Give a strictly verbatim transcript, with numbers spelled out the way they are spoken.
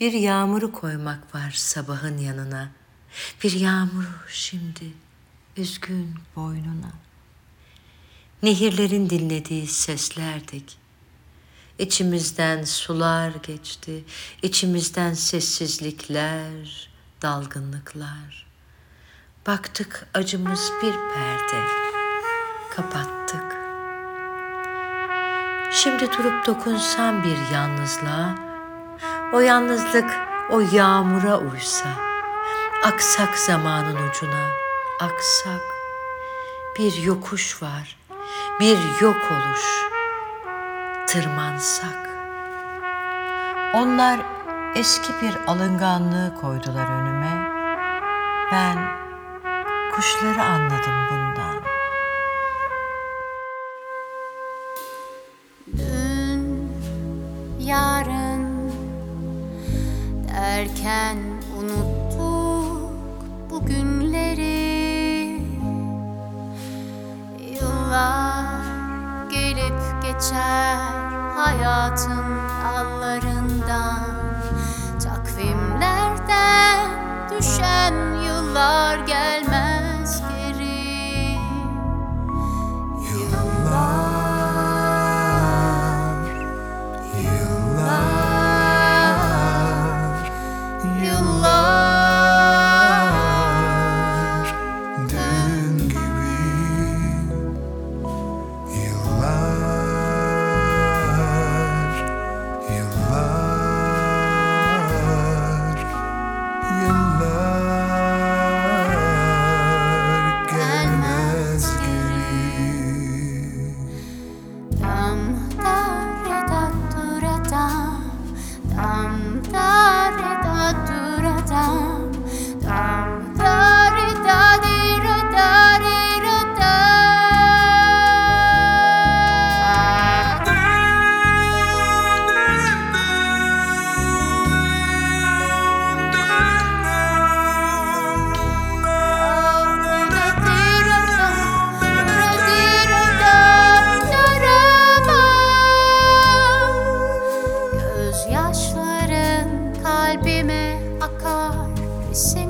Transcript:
Bir yağmuru koymak var sabahın yanına. Bir yağmuru şimdi üzgün boynuna. Nehirlerin dinlediği seslerdik. İçimizden sular geçti, içimizden sessizlikler, dalgınlıklar. Baktık acımız bir perde, kapattık. Şimdi durup dokunsam bir yalnızlığa, o yalnızlık o yağmura uysa, aksak zamanın ucuna, aksak. Bir yokuş var, bir yok oluş, tırmansak. Onlar eski bir alınganlığı koydular önüme. Ben kuşları anladım bundan. Dün, yarın derken unuttuk bugünleri. Yıllar gelip geçer hayatın dallarından, takvimlerden düşen yıllar gelmez geri. Yıllar, yıllar, yıllar dün gibi. Yıllar, yıllar, yıllar gelmez geri. Dam dare da dura dam, dam dare da dura dam, dam dare da dira darira da. Gözyaşların kalbime akar,